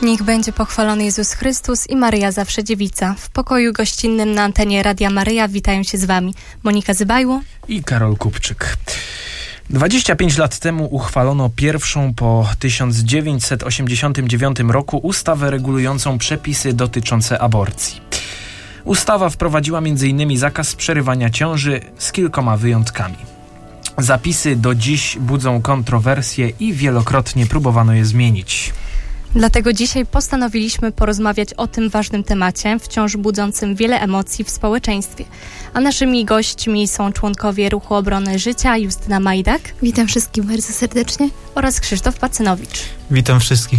Niech będzie pochwalony Jezus Chrystus i Maryja zawsze dziewica. W pokoju gościnnym na antenie Radia Maryja witają się z wami Monika Zybajło i Karol Kupczyk. 25 lat temu uchwalono pierwszą po 1989 roku ustawę regulującą przepisy dotyczące aborcji. Ustawa wprowadziła m.in. zakaz przerywania ciąży z kilkoma wyjątkami. Zapisy do dziś budzą kontrowersje i wielokrotnie próbowano je zmienić. Dlatego dzisiaj postanowiliśmy porozmawiać o tym ważnym temacie, wciąż budzącym wiele emocji w społeczeństwie. A naszymi gośćmi są członkowie Ruchu Obrony Życia, Justyna Majdak. Witam wszystkich bardzo serdecznie. Oraz Krzysztof Pacynowicz. Witam wszystkich.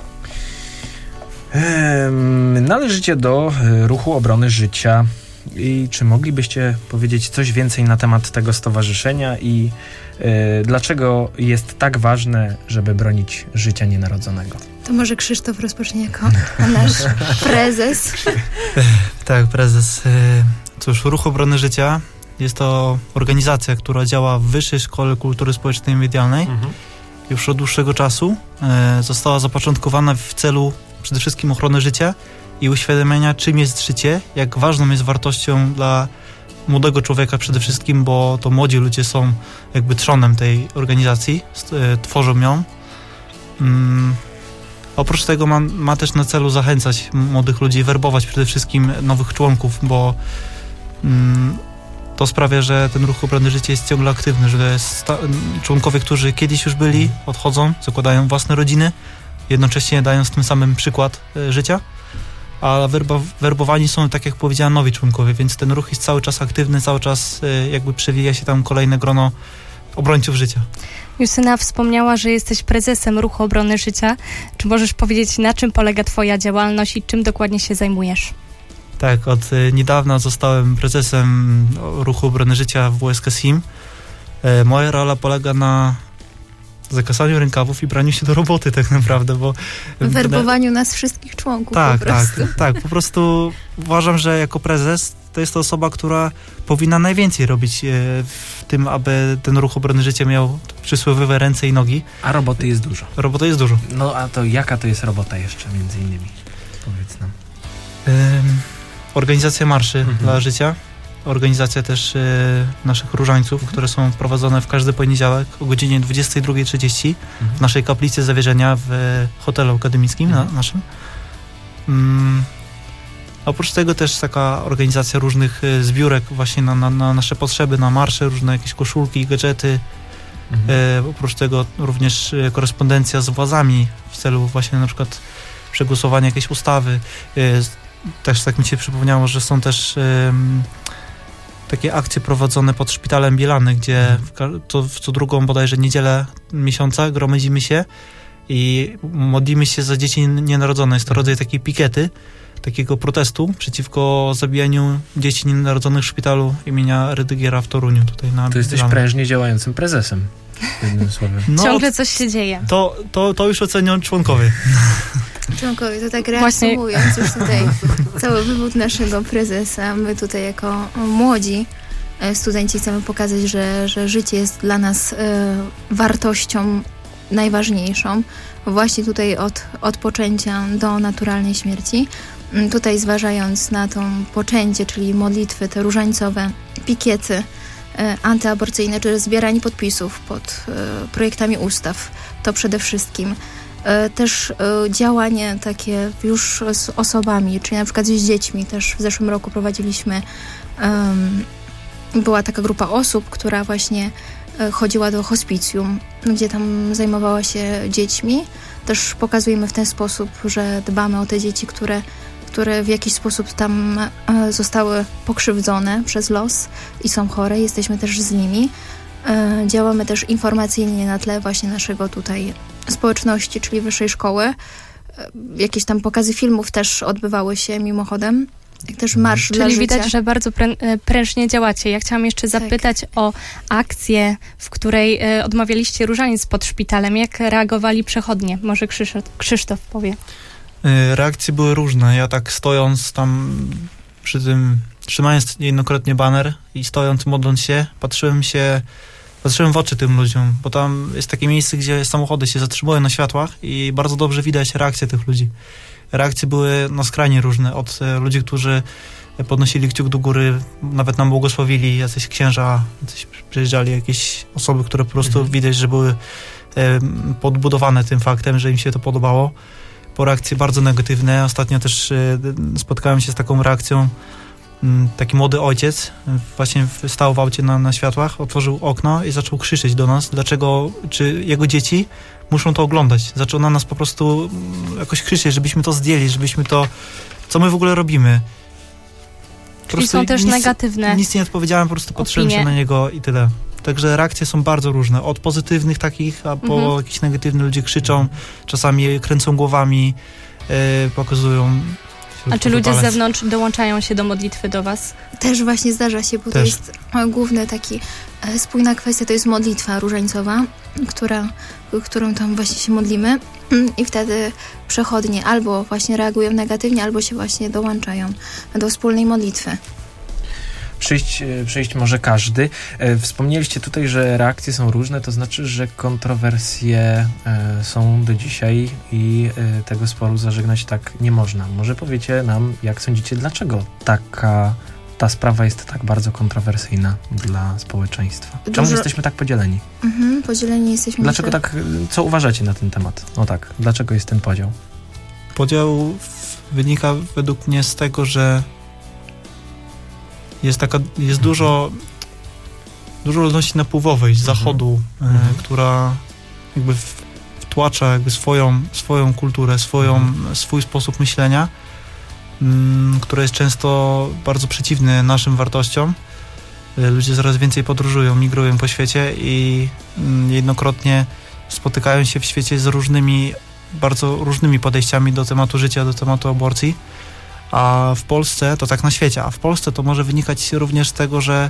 Należycie do Ruchu Obrony Życia. I czy moglibyście powiedzieć coś więcej na temat tego stowarzyszenia i dlaczego jest tak ważne, żeby bronić życia nienarodzonego? To może Krzysztof rozpocznie jako nasz prezes. Tak, prezes. Cóż, Ruch Obrony Życia jest to organizacja, która działa w Wyższej Szkole Kultury Społecznej i Medialnej. Już od dłuższego czasu. Została zapoczątkowana w celu przede wszystkim ochrony życia i uświadamiania, czym jest życie, jak ważną jest wartością dla młodego człowieka przede wszystkim, bo to młodzi ludzie są jakby trzonem tej organizacji, tworzą ją. Oprócz tego ma też na celu zachęcać młodych ludzi, werbować przede wszystkim nowych członków, bo to sprawia, że ten Ruch Obrony Życia jest ciągle aktywny, że członkowie, którzy kiedyś już byli, odchodzą, zakładają własne rodziny, jednocześnie dając tym samym przykład życia, a werbowani są, tak jak powiedziałem, nowi członkowie, więc ten ruch jest cały czas aktywny, cały czas jakby przewija się tam kolejne grono obrońców życia. Justyna wspomniała, że jesteś prezesem Ruchu Obrony Życia. Czy możesz powiedzieć, na czym polega twoja działalność i czym dokładnie się zajmujesz? Tak, od niedawna zostałem prezesem Ruchu Obrony Życia w WSK SIM. Moja rola polega na zakasaniu rękawów i braniu się do roboty tak naprawdę, bo... Werbowaniu nas wszystkich członków tak, po prostu. Tak, po prostu uważam, że jako prezes to jest to osoba, która powinna najwięcej robić w tym, aby ten Ruch Obrony Życia miał przysłowiowe ręce i nogi. A roboty jest dużo. Roboty jest dużo. No a to jaka to jest robota jeszcze między innymi? Powiedz nam. Organizacja marszy dla życia. Organizacja też naszych różańców, które są prowadzone w każdy poniedziałek o godzinie 22:30 w naszej kaplicy Zawierzenia w hotelu akademickim naszym. Oprócz tego też taka organizacja różnych zbiórek właśnie na nasze potrzeby, na marsze, różne jakieś koszulki, gadżety. Oprócz tego również korespondencja z władzami w celu właśnie na przykład przegłosowania jakiejś ustawy. Też tak mi się przypomniało, że są też takie akcje prowadzone pod Szpitalem Bielany, gdzie w co drugą bodajże niedzielę miesiąca gromadzimy się i modlimy się za dzieci nienarodzone. Jest to rodzaj takiej pikiety, takiego protestu przeciwko zabijaniu dzieci nienarodzonych w szpitalu imienia Rydygiera w Toruniu. Tutaj na to jesteś prężnie działającym prezesem, jednym słowem. No, ciągle coś się dzieje. To już ocenią członkowie. Członkowie, to tak reasumując już tutaj cały wywód naszego prezesa, my tutaj jako młodzi studenci chcemy pokazać, że życie jest dla nas wartością najważniejszą, właśnie tutaj od poczęcia do naturalnej śmierci. Tutaj zważając na to poczęcie, czyli modlitwy te różańcowe, pikiety antyaborcyjne, czy zbieranie podpisów pod projektami ustaw, to przede wszystkim. Też działanie takie już z osobami, czyli na przykład z dziećmi. Też w zeszłym roku prowadziliśmy, była taka grupa osób, która właśnie chodziła do hospicjum, gdzie tam zajmowała się dziećmi. Też pokazujemy w ten sposób, że dbamy o te dzieci, które w jakiś sposób tam zostały pokrzywdzone przez los i są chore. Jesteśmy też z nimi. Działamy też informacyjnie na tle właśnie naszego tutaj społeczności, czyli wyższej szkoły. Jakieś tam pokazy filmów też odbywały się mimochodem. Jak też marsz dla życia. Czyli widać, że bardzo prężnie działacie. Ja chciałam jeszcze zapytać o akcję, w której odmawialiście różaniec pod szpitalem. Jak reagowali przechodnie? Może Krzysztof powie. Reakcje były różne. Ja tak stojąc tam przy tym, trzymając niejednokrotnie baner i stojąc, modląc się, patrzyłem się patrzyłem w oczy tym ludziom, bo tam jest takie miejsce, gdzie samochody się zatrzymują na światłach i bardzo dobrze widać reakcje tych ludzi. Reakcje były skrajnie różne, od ludzi, którzy podnosili kciuk do góry, nawet nam błogosławili, jacyś księża, przyjeżdżali jakieś osoby, które po prostu widać, że były podbudowane tym faktem, że im się to podobało. Po reakcje bardzo negatywne. Ostatnio też spotkałem się z taką reakcją. Taki młody ojciec właśnie stał w aucie na światłach, otworzył okno i zaczął krzyczeć do nas, dlaczego, czy jego dzieci muszą to oglądać. Zaczął na nas po prostu jakoś krzyczeć, żebyśmy to zdjęli, żebyśmy to, co my w ogóle robimy. Czyli są też negatywne. Nic nie odpowiedziałem, po prostu patrzyłem się na niego i tyle. Także reakcje są bardzo różne. Od pozytywnych takich, a po jakichś negatywnych. Ludzie krzyczą, czasami kręcą głowami, pokazują. A czy ludzie z zewnątrz dołączają się do modlitwy do was? Też właśnie zdarza się, bo to jest główny taki spójna kwestia, to jest modlitwa różańcowa, którą tam właśnie się modlimy i wtedy przechodnie albo właśnie reagują negatywnie, albo się właśnie dołączają do wspólnej modlitwy. Przyjść może każdy. Wspomnieliście tutaj, że reakcje są różne, to znaczy, że kontrowersje są do dzisiaj i tego sporu zażegnać tak nie można. Może powiecie nam, jak sądzicie, dlaczego ta sprawa jest tak bardzo kontrowersyjna dla społeczeństwa? Czemu jesteśmy tak podzieleni? Podzieleni jesteśmy. Dlaczego tak, co uważacie na ten temat? No tak, dlaczego jest ten podział? Podział wynika według mnie z tego, że jest dużo ludności napływowej z zachodu, która jakby wtłacza jakby swoją kulturę, swój sposób myślenia, który jest często bardzo przeciwny naszym wartościom. Ludzie coraz więcej podróżują, migrują po świecie i jednokrotnie spotykają się w świecie z bardzo różnymi podejściami do tematu życia, do tematu aborcji. A w Polsce, to tak na świecie, a w Polsce to może wynikać również z tego, że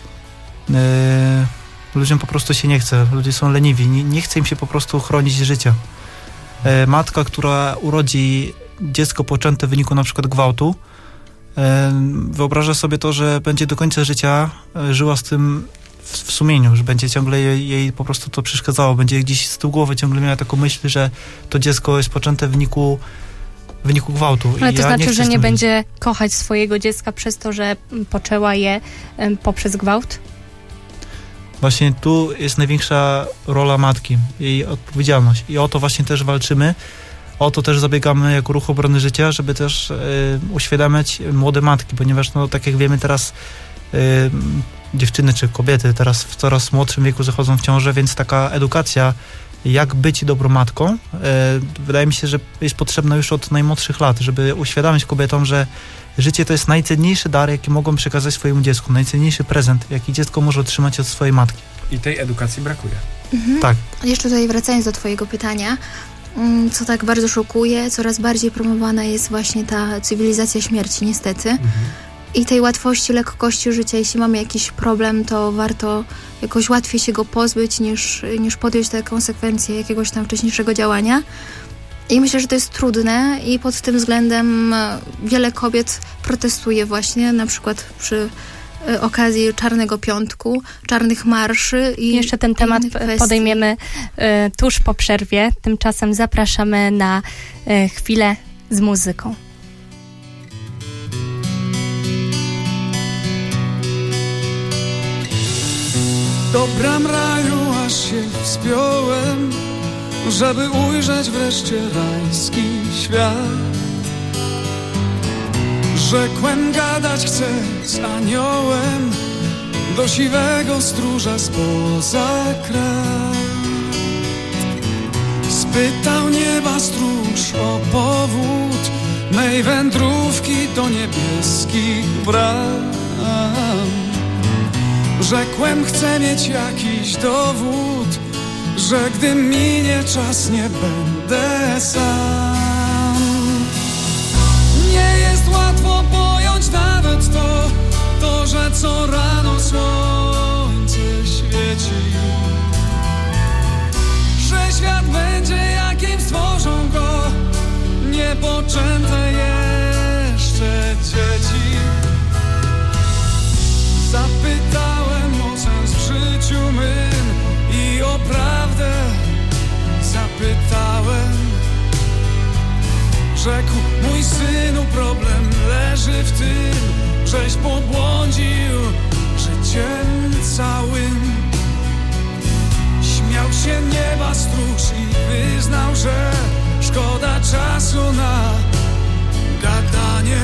ludziom po prostu się nie chce, ludzie są leniwi, nie chce im się po prostu chronić życia. Matka, która urodzi dziecko poczęte w wyniku na przykład gwałtu, wyobraża sobie to, że będzie do końca życia żyła z tym w sumieniu, że będzie ciągle jej po prostu to przeszkadzało, będzie gdzieś z tyłu głowy ciągle miała taką myśl, że to dziecko jest poczęte w wyniku gwałtu. Ale to znaczy, że nie będzie kochać swojego dziecka przez to, że poczęła je poprzez gwałt? Właśnie tu jest największa rola matki, jej odpowiedzialność. I o to właśnie też walczymy. O to też zabiegamy jako Ruch Obrony Życia, żeby też uświadamiać młode matki, ponieważ no tak jak wiemy teraz dziewczyny czy kobiety teraz w coraz młodszym wieku zachodzą w ciążę, więc taka edukacja, jak być dobrą matką, wydaje mi się, że jest potrzebna już od najmłodszych lat, żeby uświadamiać kobietom, że życie to jest najcenniejszy dar, jaki mogą przekazać swojemu dziecku, najcenniejszy prezent, jaki dziecko może otrzymać od swojej matki. I tej edukacji brakuje. Tak. Jeszcze tutaj wracając do twojego pytania, co tak bardzo szokuje, coraz bardziej promowana jest właśnie ta cywilizacja śmierci, niestety. I tej łatwości, lekkości życia. Jeśli mamy jakiś problem, to warto jakoś łatwiej się go pozbyć, niż podjąć te konsekwencje jakiegoś tam wcześniejszego działania. I myślę, że to jest trudne i pod tym względem wiele kobiet protestuje właśnie, na przykład przy okazji Czarnego Piątku, czarnych marszy. I jeszcze ten temat podejmiemy tuż po przerwie. Tymczasem zapraszamy na chwilę z muzyką. Do bram raju aż się wspiąłem, żeby ujrzeć wreszcie rajski świat. Rzekłem, gadać chcę z aniołem, do siwego stróża spoza krat. Spytał nieba stróż o powód mej wędrówki do niebieskich bram. Rzekłem, chcę mieć jakiś dowód, że gdy minie czas, nie będę sam. Nie jest łatwo pojąć nawet to, że co rano słońce świeci, że świat będzie jakim stworzą go niepoczęte jeszcze dzieci. Zapytałem o sens w życiu mym, synu, problem leży w tym, żeś pobłądził życiem całym. Śmiał się nieba stróż i wyznał, że szkoda czasu na gadanie,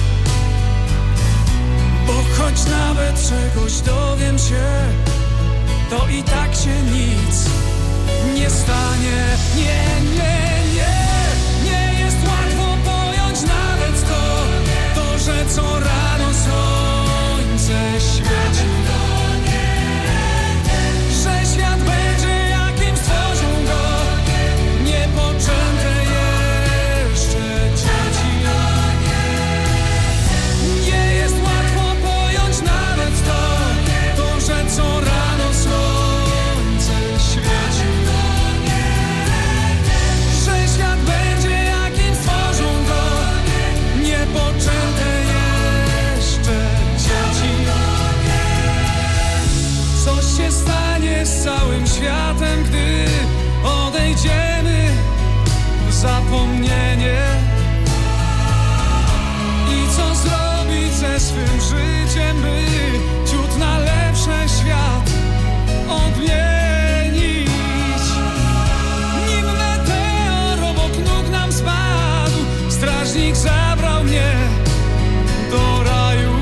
bo choć nawet czegoś dowiem się, to i tak się nic nie stanie. Nie, nie, nie, nie jest łatwo pojąć nawet to, że co rano słońce świeci, że świat będzie jakim stworzył go niepoczęte jeszcze dzieci. Nie jest łatwo pojąć nawet to, że co rano słońce świeci, że świat będzie jakim stworzył go niepoczęte jeszcze dzieci. Co się stanie z całym światem, gdy odejdziemy w zapomnienie? I co zrobić ze swym życiem, by ciut na lepsze świat odmienić? Nim meteor obok nóg nam spadł, strażnik zabrał mnie do raju,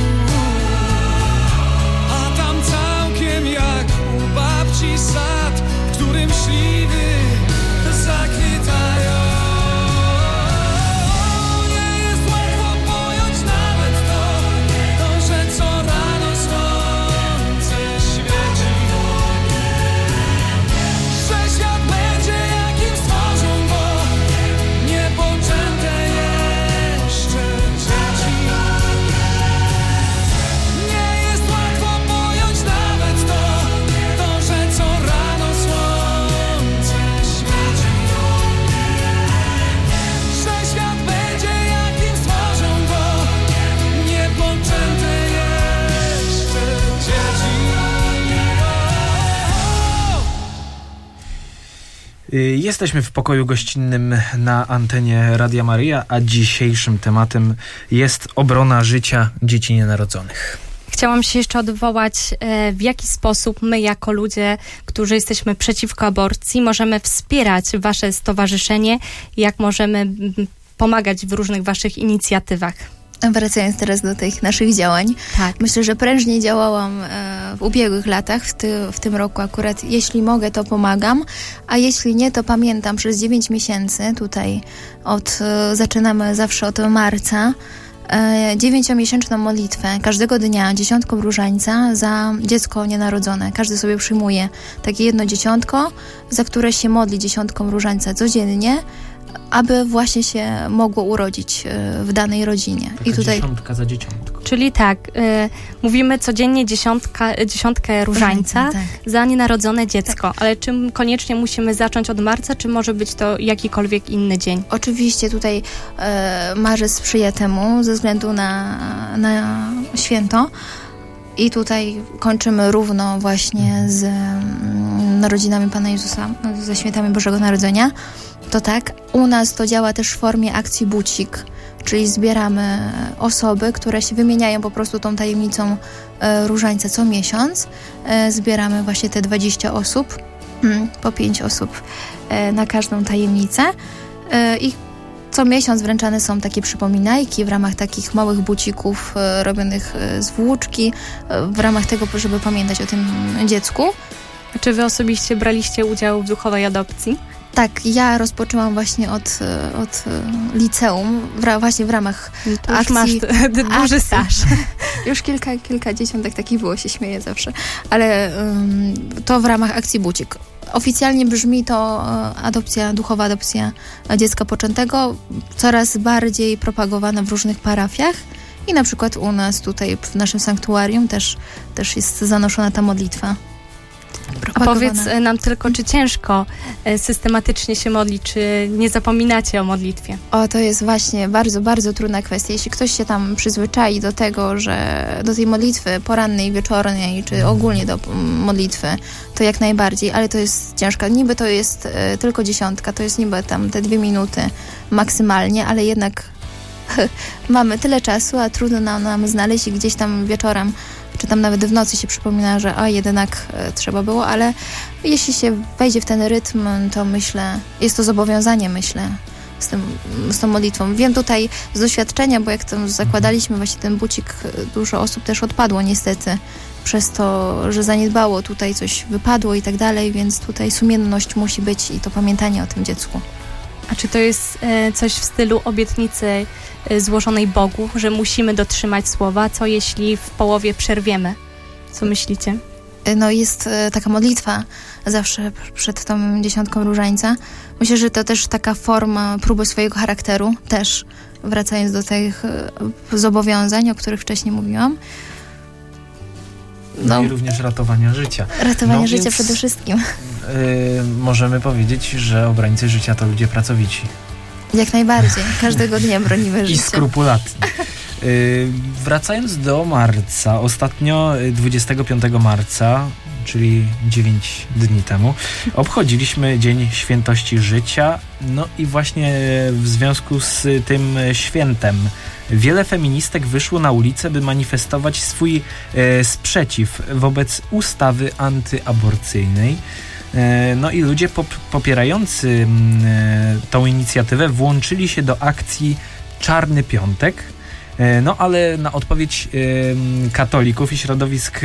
a tam całkiem jak u babci sad, w którym śliwy zakwitają. Nie jest łatwo pojąć nawet to, że co rano słońce świeci, że świat będzie jakim stworzą go niepoczęte jeszcze dzieci. Nie jest łatwo pojąć nawet to, że co rano słońce świeci, że świat będzie jakim stworzą go niepoczęte jeszcze dzieci. Jesteśmy w pokoju gościnnym na antenie Radia Maryja, a dzisiejszym tematem jest obrona życia dzieci nienarodzonych. Chciałam się jeszcze odwołać, w jaki sposób my jako ludzie, którzy jesteśmy przeciwko aborcji, możemy wspierać wasze stowarzyszenie, jak możemy pomagać w różnych waszych inicjatywach. Wracając teraz do tych naszych działań, Tak. myślę, że prężnie działałam w ubiegłych latach, w tym roku akurat. Jeśli mogę, to pomagam, a jeśli nie, to pamiętam przez 9 miesięcy tutaj zaczynamy zawsze od marca 9-miesięczną modlitwę każdego dnia, 10 różańca za dziecko nienarodzone. Każdy sobie przyjmuje takie jedno dzieciątko, za które się modli 10 różańca codziennie, aby właśnie się mogło urodzić w danej rodzinie. Taka I tutaj dziesiątka za dzieciątko. Czyli tak, mówimy codziennie dziesiątkę różańca tak. za nienarodzone dziecko, ale czy koniecznie musimy zacząć od marca, czy może być to jakikolwiek inny dzień? Oczywiście tutaj marzec sprzyja temu ze względu na święto i tutaj kończymy równo właśnie z narodzinami Pana Jezusa, ze świętami Bożego Narodzenia. To tak, u nas to działa też w formie akcji Bucik, czyli zbieramy osoby, które się wymieniają po prostu tą tajemnicą różańca co miesiąc. Zbieramy właśnie te 20 osób, po 5 osób na każdą tajemnicę i co miesiąc wręczane są takie przypominajki w ramach takich małych bucików robionych z włóczki, w ramach tego, żeby pamiętać o tym dziecku. Czy wy osobiście braliście udział w duchowej adopcji? Tak, ja rozpoczęłam właśnie od liceum, właśnie w ramach To już akcji. masz duży staż. Już kilka dziesiątek takich było, się śmieję zawsze, ale to w ramach akcji Bucik. Oficjalnie brzmi to duchowa adopcja dziecka poczętego, coraz bardziej propagowana w różnych parafiach i na przykład u nas tutaj w naszym sanktuarium też jest zanoszona ta modlitwa. A powiedz nam tylko, czy ciężko systematycznie się modlić, czy nie zapominacie o modlitwie? O, to jest właśnie bardzo, bardzo trudna kwestia. Jeśli ktoś się tam przyzwyczai do tego, że do tej modlitwy porannej, wieczornej, czy ogólnie do modlitwy, to jak najbardziej, ale to jest ciężko. Niby to jest tylko 10, to jest niby tam te 2 minuty maksymalnie, ale jednak mamy tyle czasu, a trudno nam znaleźć i gdzieś tam wieczorem, czy tam nawet w nocy się przypomina, że jednak trzeba było, ale jeśli się wejdzie w ten rytm, to myślę, jest to zobowiązanie, myślę, z tą modlitwą. Wiem tutaj z doświadczenia, bo jak tam zakładaliśmy właśnie ten bucik, dużo osób też odpadło niestety przez to, że zaniedbało, tutaj coś wypadło i tak dalej, więc tutaj sumienność musi być i to pamiętanie o tym dziecku. A czy to jest coś w stylu obietnicy złożonej Bogu, że musimy dotrzymać słowa? Co jeśli w połowie przerwiemy? Co myślicie? No jest taka modlitwa zawsze przed tą 10 różańca. Myślę, że to też taka forma próby swojego charakteru, też wracając do tych zobowiązań, o których wcześniej mówiłam. No i również ratowania życia. Ratowanie życia przede wszystkim. Możemy powiedzieć, że obrańcy życia to ludzie pracowici. Jak najbardziej. Każdego dnia bronimy życia. I skrupulatni. Wracając do marca, ostatnio 25 marca, czyli 9 dni temu, obchodziliśmy Dzień Świętości Życia. No i właśnie w związku z tym świętem wiele feministek wyszło na ulicę, by manifestować swój sprzeciw wobec ustawy antyaborcyjnej. No i ludzie popierający tą inicjatywę włączyli się do akcji Czarny Piątek. No ale na odpowiedź katolików i środowisk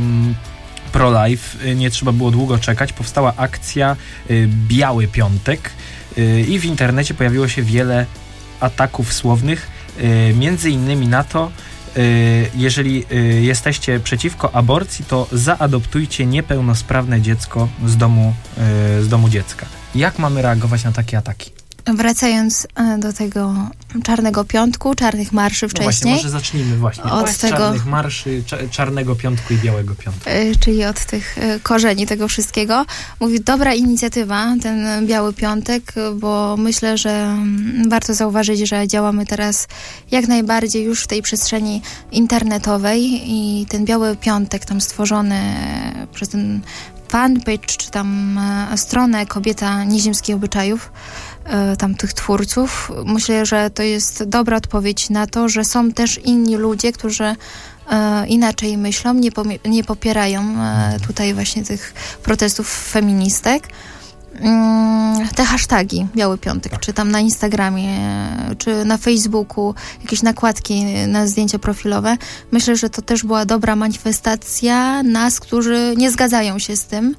pro-life nie trzeba było długo czekać. Powstała akcja Biały Piątek i w internecie pojawiło się wiele ataków słownych, między innymi na to, jeżeli jesteście przeciwko aborcji, to zaadoptujcie niepełnosprawne dziecko z domu dziecka. Jak mamy reagować na takie ataki? Wracając do tego Czarnego Piątku, Czarnych Marszy wcześniej. No właśnie, może zacznijmy właśnie od Czarnych Marszy, Czarnego Piątku i Białego Piątku. Czyli od tych korzeni tego wszystkiego. Mówi, dobra inicjatywa, ten Biały Piątek, bo myślę, że warto zauważyć, że działamy teraz jak najbardziej już w tej przestrzeni internetowej i ten Biały Piątek tam stworzony przez ten fanpage, czy tam stronę Kobieta Nieziemskich Obyczajów, tam tych twórców. Myślę, że to jest dobra odpowiedź na to, że są też inni ludzie, którzy inaczej myślą, nie popierają tutaj właśnie tych protestów feministek. Te hashtagi Biały Piątek, tak, czy tam na Instagramie, czy na Facebooku, jakieś nakładki na zdjęcia profilowe. Myślę, że to też była dobra manifestacja nas, którzy nie zgadzają się z tym,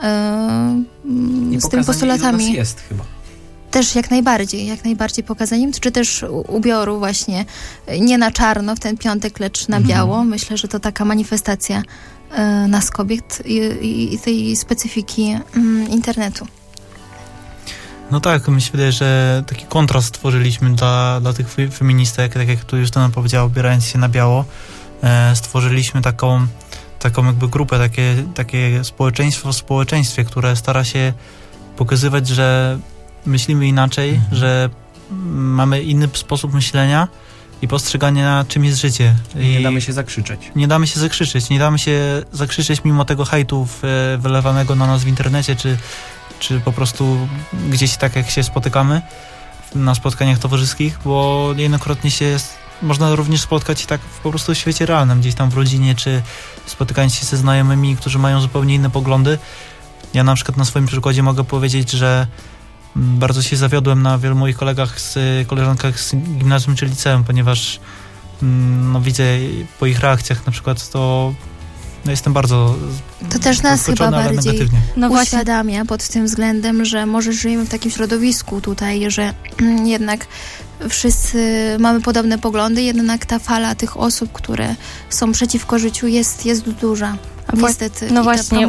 z tymi postulatami. I jest chyba. Też jak najbardziej pokazaniem, czy też ubioru właśnie nie na czarno w ten piątek, lecz na biało. Myślę, że to taka manifestacja nas kobiet i tej specyfiki internetu. No tak, mi się wydaje, że taki kontrast stworzyliśmy dla tych feministek, tak jak tu Justyna powiedziała, ubierając się na biało. Stworzyliśmy taką jakby grupę, takie społeczeństwo w społeczeństwie, które stara się pokazywać, że myślimy inaczej, że mamy inny sposób myślenia i postrzegania, czym jest życie. I nie damy się zakrzyczeć. Nie damy się zakrzyczeć mimo tego hejtu wylewanego na nas w internecie, czy po prostu gdzieś tak jak się spotykamy na spotkaniach towarzyskich, bo niejednokrotnie można również spotkać tak po prostu w świecie realnym, gdzieś tam w rodzinie, czy spotykając się ze znajomymi, którzy mają zupełnie inne poglądy. Ja na przykład na swoim przykładzie mogę powiedzieć, że bardzo się zawiodłem na wielu moich koleżankach z gimnazjum czy liceum, ponieważ widzę po ich reakcjach na przykład to jestem bardzo to też nas chyba bardziej uświadamia pod tym względem, że może żyjemy w takim środowisku tutaj, że jednak wszyscy mamy podobne poglądy, jednak ta fala tych osób, które są przeciwko życiu jest duża. Niestety. No właśnie,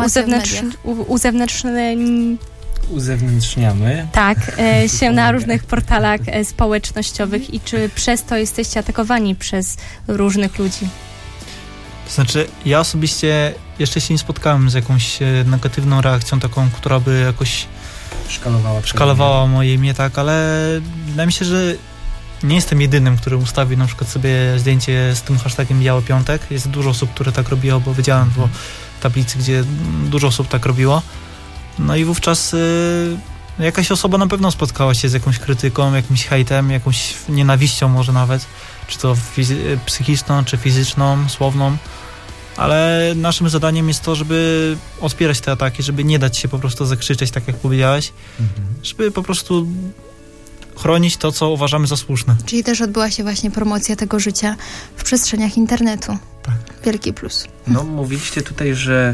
uzewnętrzniamy. Tak, się na różnych portalach społecznościowych i czy przez to jesteście atakowani przez różnych ludzi? To znaczy, ja osobiście jeszcze się nie spotkałem z jakąś negatywną reakcją taką, która by jakoś szkalowała moje imię, tak, ale wydaje mi się, że nie jestem jedynym, który ustawił na przykład sobie zdjęcie z tym hashtagiem Biały Piątek. Jest dużo osób, które tak robiło, bo widziałem po tablicy, gdzie dużo osób tak robiło. No i wówczas jakaś osoba na pewno spotkała się z jakąś krytyką, jakimś hejtem, jakąś nienawiścią może nawet, czy to psychiczną, czy fizyczną, słowną, ale naszym zadaniem jest to, żeby odpierać te ataki, żeby nie dać się po prostu zakrzyczeć, tak jak powiedziałeś, żeby po prostu chronić to, co uważamy za słuszne. Czyli też odbyła się właśnie promocja tego życia w przestrzeniach internetu. Tak. Wielki plus. No, mówiliście tutaj, że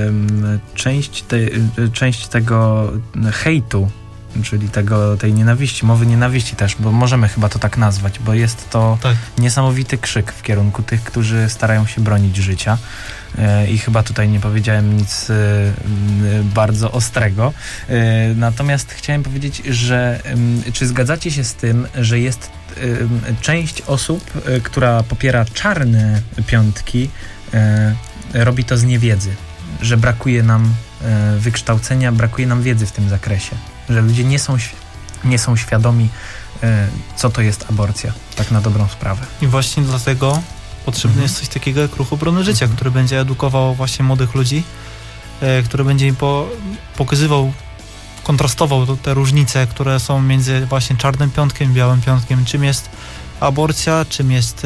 część tego hejtu, czyli tej nienawiści, mowy nienawiści też, bo możemy chyba to tak nazwać, bo jest to niesamowity krzyk w kierunku tych, którzy starają się bronić życia. I chyba tutaj nie powiedziałem nic bardzo ostrego. Natomiast chciałem powiedzieć, że czy zgadzacie się z tym, że jest część osób, która popiera czarne piątki, robi to z niewiedzy, że brakuje nam wykształcenia, brakuje nam wiedzy w tym zakresie, że ludzie nie są świadomi, co to jest aborcja, tak na dobrą sprawę. I właśnie dlatego potrzebny jest coś takiego jak Ruch Obrony Życia, który będzie edukował właśnie młodych ludzi, który będzie im pokazywał, kontrastował te różnice, które są między właśnie czarnym piątkiem i białym piątkiem. Czym jest aborcja, czym jest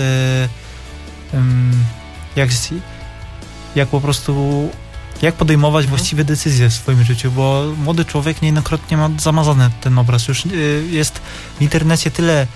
jak podejmować właściwe decyzje w swoim życiu, bo młody człowiek niejednokrotnie ma zamazany ten obraz. Już jest w internecie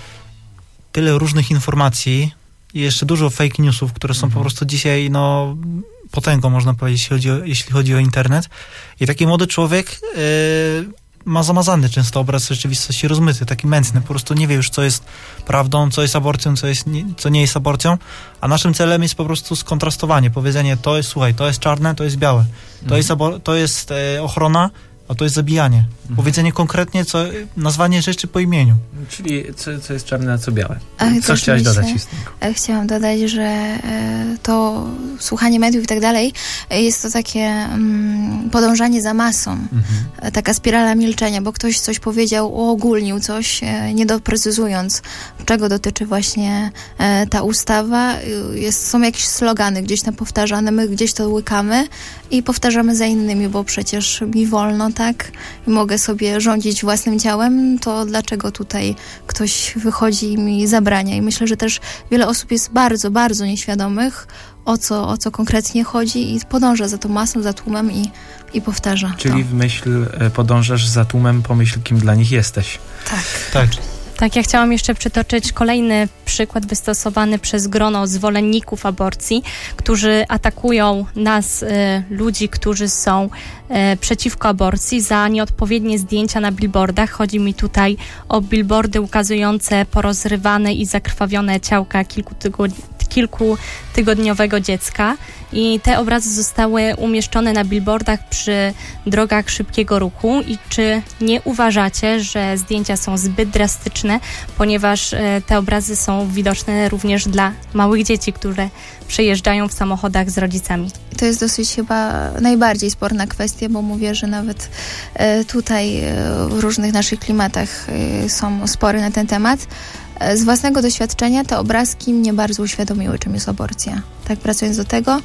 tyle różnych informacji i jeszcze dużo fake newsów, które są po prostu dzisiaj potęgą, można powiedzieć, jeśli chodzi o internet. I taki młody człowiek ma zamazany często obraz rzeczywistości, rozmyty, taki mętny, po prostu nie wie już, co jest prawdą, co jest aborcją, co nie jest aborcją, a naszym celem jest po prostu skontrastowanie, powiedzenie, to jest czarne, to jest białe, to jest ochrona, a to jest zabijanie. Powiedzenie konkretnie, nazwanie rzeczy po imieniu. Czyli co jest czarne, a co białe. Co chciałaś dodać, Justynko? Chciałam dodać, że to słuchanie mediów i tak dalej jest to takie podążanie za masą. Taka spirala milczenia, bo ktoś coś powiedział, uogólnił coś, nie doprecyzując, czego dotyczy właśnie ta ustawa. Są jakieś slogany gdzieś tam powtarzane, my gdzieś to łykamy i powtarzamy za innymi, bo przecież mi wolno, tak? I mogę sobie rządzić własnym ciałem, to dlaczego tutaj ktoś wychodzi i mi zabrania? I myślę, że też wiele osób jest bardzo, bardzo nieświadomych, o co konkretnie chodzi i podąża za tą masą, za tłumem i powtarza. Czyli w myśl podążasz za tłumem, pomyśl, kim dla nich jesteś. Tak. Tak, ja chciałam jeszcze przytoczyć kolejny przykład wystosowany przez grono zwolenników aborcji, którzy atakują nas, ludzi, którzy są przeciwko aborcji, za nieodpowiednie zdjęcia na billboardach. Chodzi mi tutaj o billboardy ukazujące porozrywane i zakrwawione ciałka kilkutygodniowego dziecka. I te obrazy zostały umieszczone na billboardach przy drogach szybkiego ruchu. I czy nie uważacie, że zdjęcia są zbyt drastyczne, ponieważ te obrazy są widoczne również dla małych dzieci, które przyjeżdżają w samochodach z rodzicami? To jest dosyć chyba najbardziej sporna kwestia, bo mówię, że nawet tutaj w różnych naszych klimatach są spory na ten temat. Z własnego doświadczenia te obrazki mnie bardzo uświadomiły, czym jest aborcja. Tak, pracując do tego,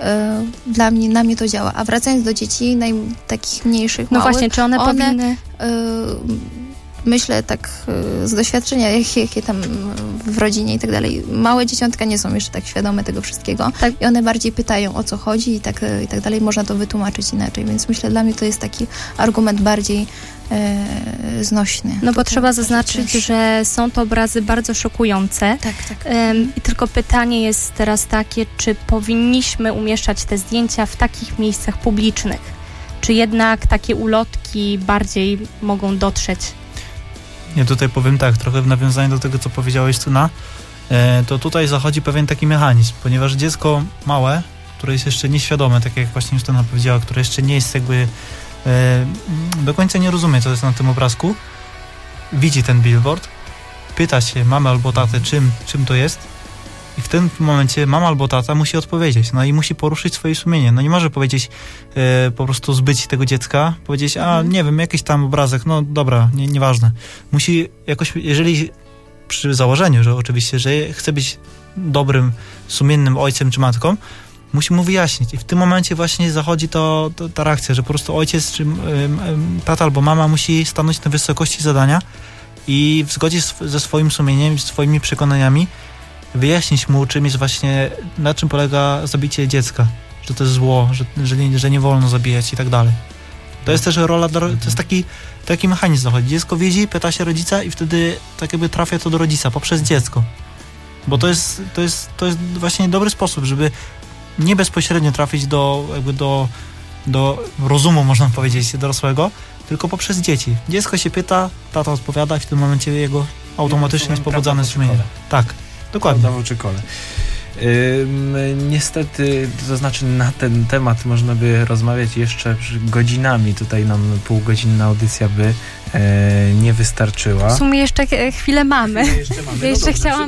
na mnie to działa. A wracając do dzieci, takich mniejszych, małych, właśnie, czy one powinny... Myślę tak z doświadczenia, jakie tam w rodzinie i tak dalej. Małe dzieciątka nie są jeszcze tak świadome tego wszystkiego. Tak. I one bardziej pytają, o co chodzi i tak dalej. Można to wytłumaczyć inaczej. Więc myślę, dla mnie to jest taki argument bardziej znośny. No bo trzeba zaznaczyć, że są to obrazy bardzo szokujące. Tak. I tylko pytanie jest teraz takie, czy powinniśmy umieszczać te zdjęcia w takich miejscach publicznych? Czy jednak takie ulotki bardziej mogą dotrzeć? Ja tutaj powiem tak, trochę w nawiązaniu do tego, co powiedziałeś, Tuna, to tutaj zachodzi pewien taki mechanizm, ponieważ dziecko małe, które jest jeszcze nieświadome, tak jak właśnie już Tuna powiedziała, które jeszcze nie jest jakby do końca nie rozumie, co jest na tym obrazku, widzi ten billboard, pyta się mamy albo tatę, czym to jest, i w tym momencie mama albo tata musi odpowiedzieć, no i musi poruszyć swoje sumienie. No nie może powiedzieć po prostu zbyć tego dziecka, powiedzieć, nie wiem, jakiś tam obrazek, no dobra, nieważne. Musi jakoś, jeżeli przy założeniu, że oczywiście, że chce być dobrym, sumiennym ojcem czy matką, musi mu wyjaśnić. I w tym momencie właśnie zachodzi ta reakcja, że po prostu ojciec, czy tata albo mama musi stanąć na wysokości zadania i w zgodzie ze swoim sumieniem, swoimi przekonaniami wyjaśnić mu, czym jest właśnie, na czym polega zabicie dziecka, że to jest zło, że nie wolno zabijać i tak dalej. To jest też rola, to jest taki mechanizm zachodzi. Dziecko widzi, pyta się rodzica i wtedy tak jakby trafia to do rodzica poprzez dziecko. Bo to jest właśnie dobry sposób, żeby nie bezpośrednio trafić do rozumu, można powiedzieć, dorosłego, tylko poprzez dzieci. Dziecko się pyta, tata odpowiada i w tym momencie jego automatycznie jest pobudzane sumienie. Tak, dokładnie. Prawda w oczykole. Niestety, to znaczy na ten temat można by rozmawiać jeszcze godzinami. Tutaj nam półgodzinna audycja by nie wystarczyła. W sumie jeszcze chwilę mamy. Ja jeszcze chciałam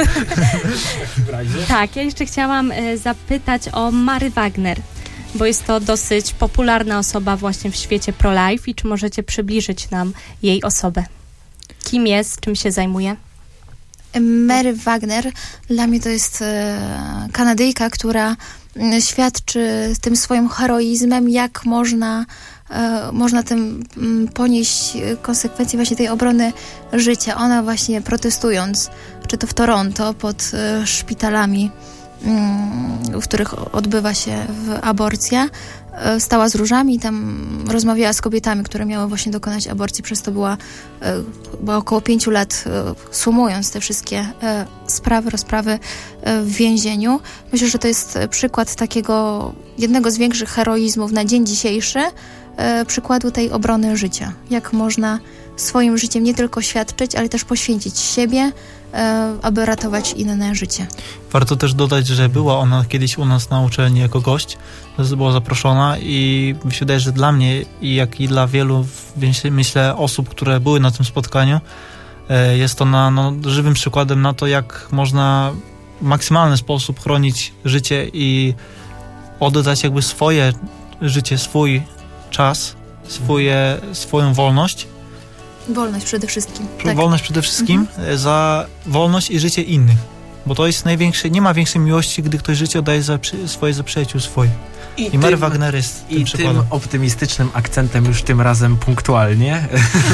tak, ja jeszcze chciałam zapytać o Mary Wagner, bo jest to dosyć popularna osoba właśnie w świecie pro-life i czy możecie przybliżyć nam jej osobę? Kim jest, czym się zajmuje? Mary Wagner dla mnie to jest Kanadyjka, która świadczy tym swoim heroizmem, jak można tym ponieść konsekwencje właśnie tej obrony życia. Ona właśnie protestując, czy to w Toronto, pod szpitalami, w których odbywa się aborcja, stała z różami i tam rozmawiała z kobietami, które miały właśnie dokonać aborcji. Przez to była około 5 lat, sumując te wszystkie rozprawy w więzieniu. Myślę, że to jest przykład takiego jednego z większych heroizmów na dzień dzisiejszy, przykładu tej obrony życia. Jak można swoim życiem nie tylko świadczyć, ale też poświęcić siebie, aby ratować inne życie. Warto też dodać, że była ona kiedyś u nas na uczelni jako gość, była zaproszona i mi się wydaje, że dla mnie jak i dla wielu, myślę, osób, które były na tym spotkaniu, jest ona żywym przykładem na to, jak można w maksymalny sposób chronić życie i oddać jakby swoje życie, swój czas, swoją wolność. Wolność przede wszystkim. Tak. Wolność przede wszystkim za wolność i życie innych. Bo to jest nie ma większej miłości, gdy ktoś życie oddaje za przyjaciół swoich. I Mary Wagner jest tym przykładem. Tym optymistycznym akcentem już tym razem punktualnie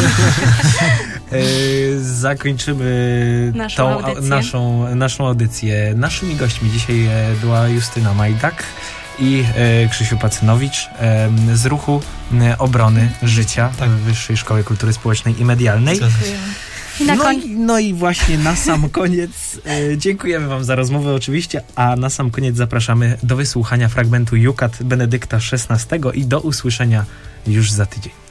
zakończymy naszą audycję. Naszymi gośćmi dzisiaj była Justyna Majdak i Krzysiu Pacynowicz z ruchu obrony życia Wyższej Szkoły Kultury Społecznej i Medialnej. No i właśnie na sam koniec dziękujemy wam za rozmowę oczywiście, a na sam koniec zapraszamy do wysłuchania fragmentu Jukat Benedykta XVI i do usłyszenia już za tydzień.